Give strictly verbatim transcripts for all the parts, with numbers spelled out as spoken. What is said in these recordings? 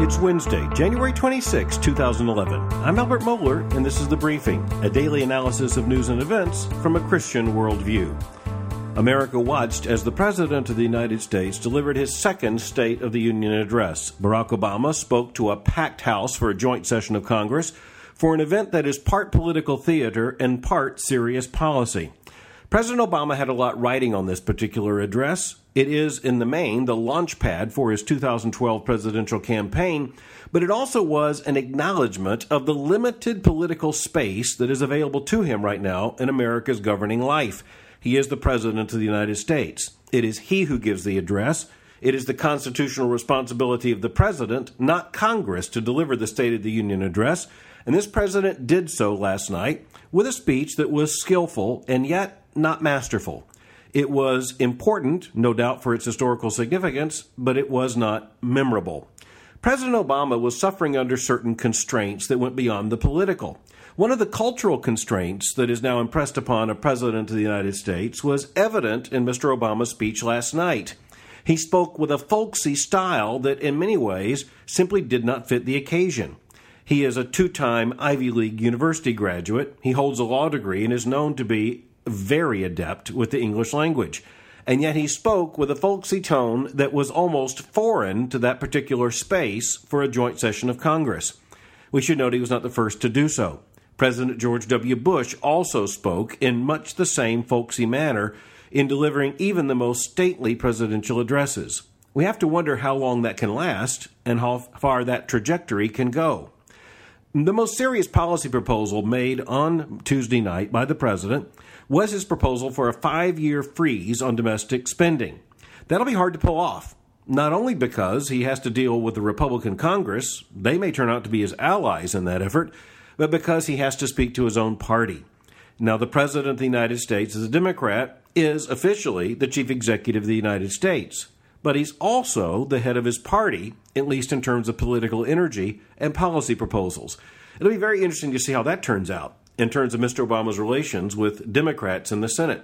It's Wednesday, January twenty-sixth, twenty eleven. I'm Albert Mohler, and this is The Briefing, a daily analysis of news and events from a Christian worldview. America watched as the President of the United States delivered his second State of the Union address. Barack Obama spoke to a packed house for a joint session of Congress for an event that is part political theater and part serious policy. President Obama had a lot riding on this particular address. It is, in the main, the launch pad for his two thousand twelve presidential campaign, but it also was an acknowledgement of the limited political space that is available to him right now in America's governing life. He is the President of the United States. It is he who gives the address. It is the constitutional responsibility of the President, not Congress, to deliver the State of the Union address. And this President did so last night with a speech that was skillful and yet not masterful. It was important, no doubt for its historical significance, but it was not memorable. President Obama was suffering under certain constraints that went beyond the political. One of the cultural constraints that is now impressed upon a President of the United States was evident in Mister Obama's speech last night. He spoke with a folksy style that in many ways simply did not fit the occasion. He is a two-time Ivy League University graduate. He holds a law degree and is known to be very adept with the English language. And yet he spoke with a folksy tone that was almost foreign to that particular space for a joint session of Congress. We should note he was not the first to do so. President George W. Bush also spoke in much the same folksy manner in delivering even the most stately presidential addresses. We have to wonder how long that can last and how far that trajectory can go. The most serious policy proposal made on Tuesday night by the president was his proposal for a five-year freeze on domestic spending. That'll be hard to pull off, not only because he has to deal with the Republican Congress, they may turn out to be his allies in that effort, but because he has to speak to his own party. Now, the President of the United States, as a Democrat, is officially the Chief Executive of the United States, but he's also the head of his party, at least in terms of political energy and policy proposals. It'll be very interesting to see how that turns out in terms of Mister Obama's relations with Democrats in the Senate.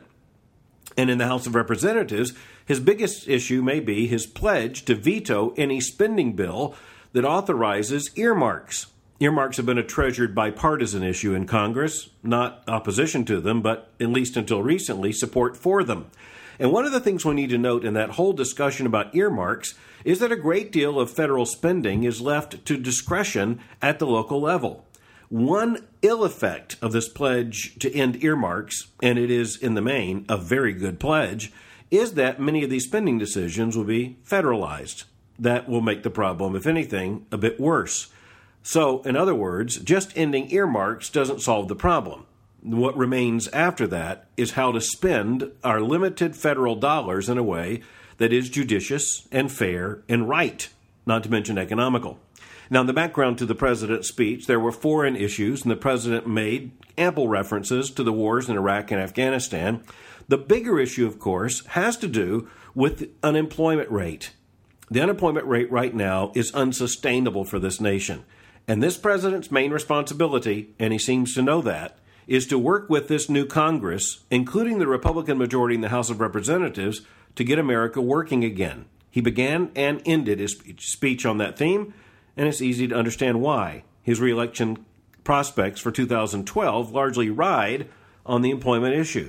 And in the House of Representatives, his biggest issue may be his pledge to veto any spending bill that authorizes earmarks. Earmarks have been a treasured bipartisan issue in Congress, not opposition to them, but at least until recently, support for them. And one of the things we need to note in that whole discussion about earmarks is that a great deal of federal spending is left to discretion at the local level. One ill effect of this pledge to end earmarks, and it is in the main a very good pledge, is that many of these spending decisions will be federalized. That will make the problem, if anything, a bit worse. So, in other words, just ending earmarks doesn't solve the problem. What remains after that is how to spend our limited federal dollars in a way that is judicious and fair and right, not to mention economical. Now, in the background to the president's speech, there were foreign issues, and the president made ample references to the wars in Iraq and Afghanistan. The bigger issue, of course, has to do with the unemployment rate. The unemployment rate right now is unsustainable for this nation. And this president's main responsibility, and he seems to know that, is to work with this new Congress, including the Republican majority in the House of Representatives, to get America working again. He began and ended his speech on that theme, and it's easy to understand why. His reelection prospects for two thousand twelve largely ride on the employment issue.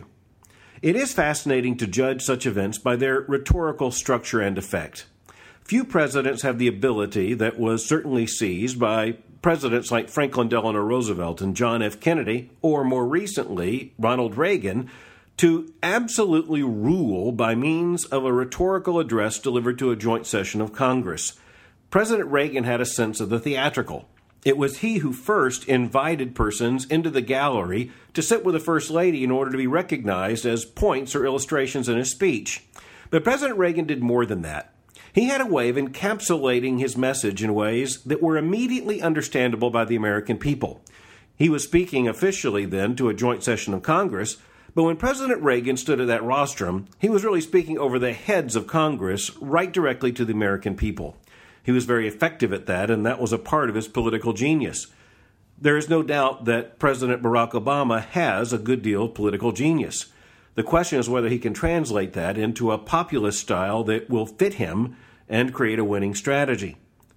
It is fascinating to judge such events by their rhetorical structure and effect. Few presidents have the ability that was certainly seized by presidents like Franklin Delano Roosevelt and John F. Kennedy, or more recently, Ronald Reagan, to absolutely rule by means of a rhetorical address delivered to a joint session of Congress. President Reagan had a sense of the theatrical. It was he who first invited persons into the gallery to sit with the First Lady in order to be recognized as points or illustrations in his speech. But President Reagan did more than that. He had a way of encapsulating his message in ways that were immediately understandable by the American people. He was speaking officially then to a joint session of Congress, but when President Reagan stood at that rostrum, he was really speaking over the heads of Congress right directly to the American people. He was very effective at that, and that was a part of his political genius. There is no doubt that President Barack Obama has a good deal of political genius. The question is whether he can translate that into a populist style that will fit him and create a winning strategy.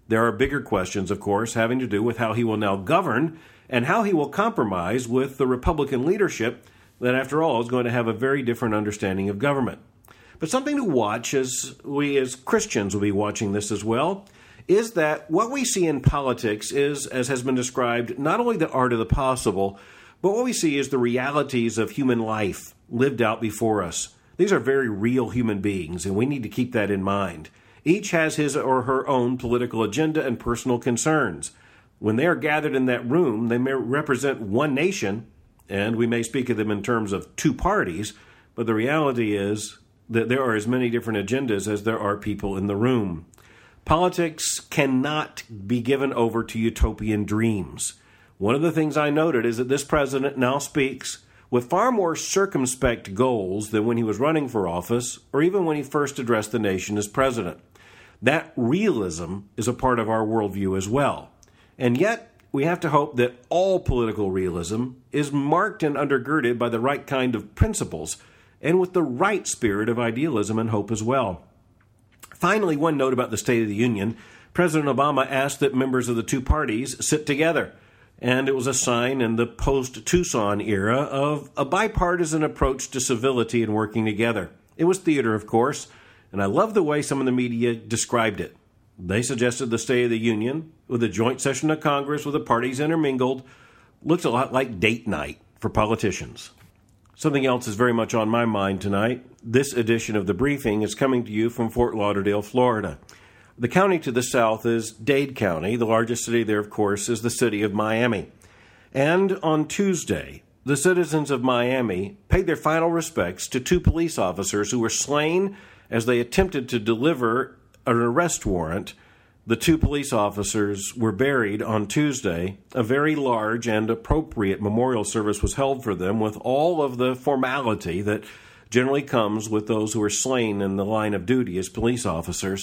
There are bigger questions, of course, having to do with how he will now govern and how he will compromise with the Republican leadership that, after all, is going to have a very different understanding of government. But something to watch, as we as Christians will be watching this as well, is that what we see in politics is, as has been described, not only the art of the possible, but what we see is the realities of human life lived out before us. These are very real human beings, and we need to keep that in mind. Each has his or her own political agenda and personal concerns. When they are gathered in that room, they may represent one nation, and we may speak of them in terms of two parties, but the reality is that there are as many different agendas as there are people in the room. Politics cannot be given over to utopian dreams. One of the things I noted is that this president now speaks with far more circumspect goals than when he was running for office or even when he first addressed the nation as president. That realism is a part of our worldview as well. And yet, we have to hope that all political realism is marked and undergirded by the right kind of principles and with the right spirit of idealism and hope as well. Finally, one note about the State of the Union. President Obama asked that members of the two parties sit together, and it was a sign in the post-Tucson era of a bipartisan approach to civility and working together. It was theater, of course, and I love the way some of the media described it. They suggested the State of the Union, with a joint session of Congress with the parties intermingled, looks a lot like date night for politicians. Something else is very much on my mind tonight. This edition of The Briefing is coming to you from Fort Lauderdale, Florida. The county to the south is Dade County. The largest city there, of course, is the city of Miami. And on Tuesday, the citizens of Miami paid their final respects to two police officers who were slain as they attempted to deliver an arrest warrant. The two police officers were buried on Tuesday. A very large and appropriate memorial service was held for them with all of the formality that generally comes with those who are slain in the line of duty as police officers.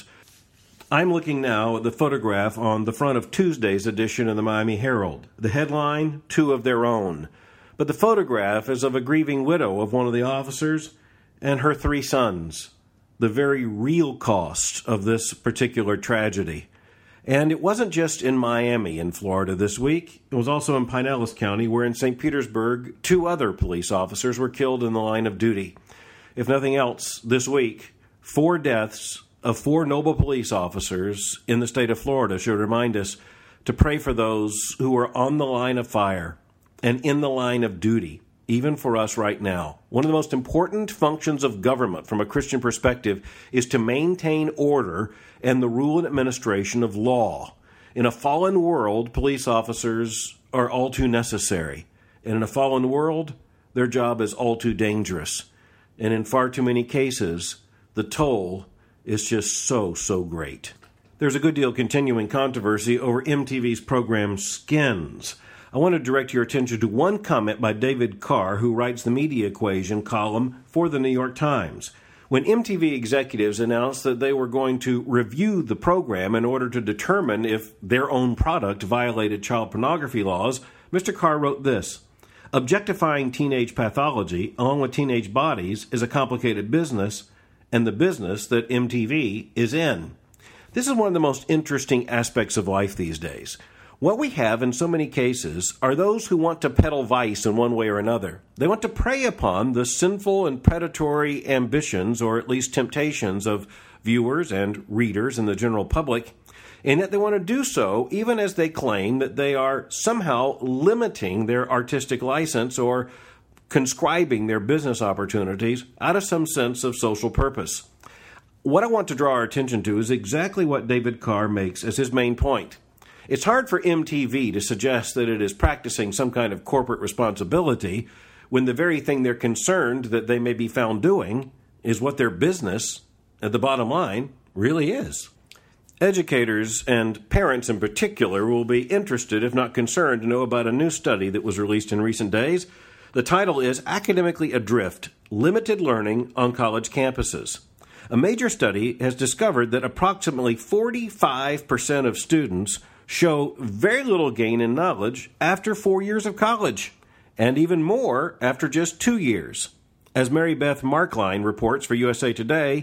I'm looking now at the photograph on the front of Tuesday's edition of the Miami Herald. The headline, Two of Their Own. But the photograph is of a grieving widow of one of the officers and her three sons. The very real cost of this particular tragedy. And it wasn't just in Miami in Florida this week. It was also in Pinellas County, where in Saint Petersburg, two other police officers were killed in the line of duty. If nothing else, this week, four deaths of four noble police officers in the state of Florida should remind us to pray for those who are on the line of fire and in the line of duty, even for us right now. One of the most important functions of government from a Christian perspective is to maintain order and the rule and administration of law. In a fallen world, police officers are all too necessary. And in a fallen world, their job is all too dangerous. And in far too many cases, the toll is just so, so great. There's a good deal of continuing controversy over M T V's program Skins. I want to direct your attention to one comment by David Carr, who writes the Media Equation column for the New York Times. When M T V executives announced that they were going to review the program in order to determine if their own product violated child pornography laws, Mister Carr wrote this: "Objectifying teenage pathology, along with teenage bodies, is a complicated business, and the business that M T V is in." This is one of the most interesting aspects of life these days. What we have in so many cases are those who want to peddle vice in one way or another. They want to prey upon the sinful and predatory ambitions, or at least temptations, of viewers and readers and the general public, and yet they want to do so even as they claim that they are somehow limiting their artistic license or conscribing their business opportunities out of some sense of social purpose. What I want to draw our attention to is exactly what David Carr makes as his main point. It's hard for M T V to suggest that it is practicing some kind of corporate responsibility when the very thing they're concerned that they may be found doing is what their business, at the bottom line, really is. Educators, and parents in particular, will be interested, if not concerned, to know about a new study that was released in recent days. The title is Academically Adrift: Limited Learning on College Campuses. A major study has discovered that approximately forty-five percent of students show very little gain in knowledge after four years of college, and even more after just two years. As Mary Beth Markline reports for U S A Today,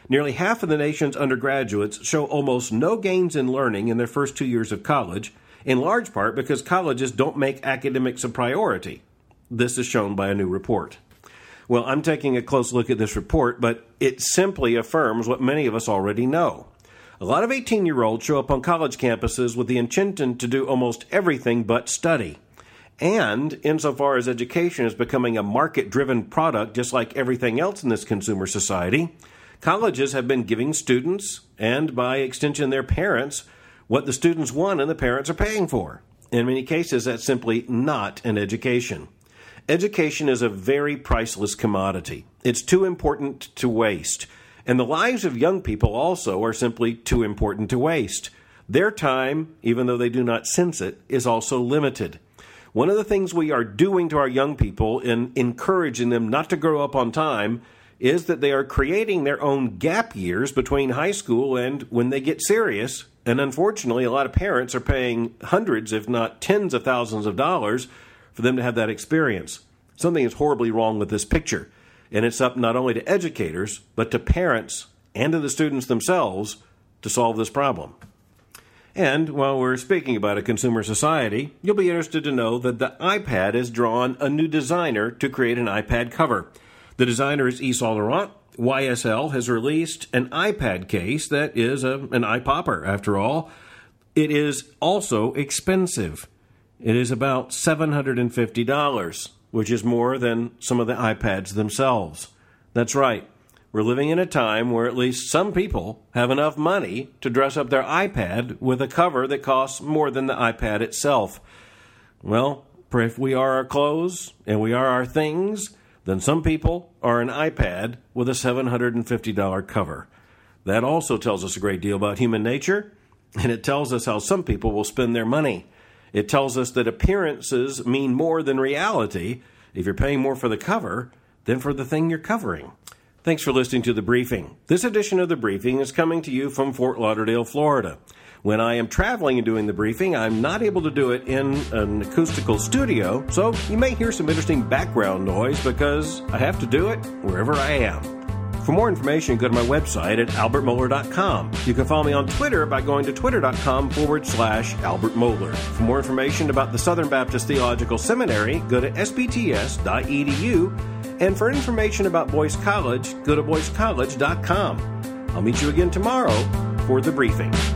Nearly half of the nation's undergraduates show almost no gains in learning in their first two years of college, in large part because colleges don't make academics a priority. This is shown by a new report. Well, I'm taking a close look at this report, but it simply affirms what many of us already know. A lot of eighteen-year-olds show up on college campuses with the intention to do almost everything but study. And insofar as education is becoming a market-driven product just like everything else in this consumer society, colleges have been giving students, and by extension their parents, what the students want and the parents are paying for. In many cases, that's simply not an education. Education is a very priceless commodity. It's too important to waste. And the lives of young people also are simply too important to waste. Their time, even though they do not sense it, is also limited. One of the things we are doing to our young people in encouraging them not to grow up on time is that they are creating their own gap years between high school and when they get serious. And unfortunately, a lot of parents are paying hundreds, if not tens of thousands of dollars for them to have that experience. Something is horribly wrong with this picture. And it's up not only to educators, but to parents and to the students themselves to solve this problem. And while we're speaking about a consumer society, you'll be interested to know that the iPad has drawn a new designer to create an iPad cover. The designer is Yves Saint Laurent. Y S L has released an iPad case that is a, an iPopper, after all. It is also expensive. It is about seven hundred fifty dollars. Which is more than some of the iPads themselves. That's right. We're living in a time where at least some people have enough money to dress up their iPad with a cover that costs more than the iPad itself. Well, if we are our clothes and we are our things, then some people are an iPad with a seven hundred fifty dollars cover. That also tells us a great deal about human nature, and it tells us how some people will spend their money. It tells us that appearances mean more than reality if you're paying more for the cover than for the thing you're covering. Thanks for listening to The Briefing. This edition of The Briefing is coming to you from Fort Lauderdale, Florida. When I am traveling and doing The Briefing, I'm not able to do it in an acoustical studio, so you may hear some interesting background noise because I have to do it wherever I am. For more information, go to my website at albert mohler dot com. You can follow me on Twitter by going to twitter.com forward slash Albert Mohler. For more information about the Southern Baptist Theological Seminary, go to s b t s dot e d u. And for information about Boyce College, go to boyce college dot com. I'll meet you again tomorrow for The Briefing.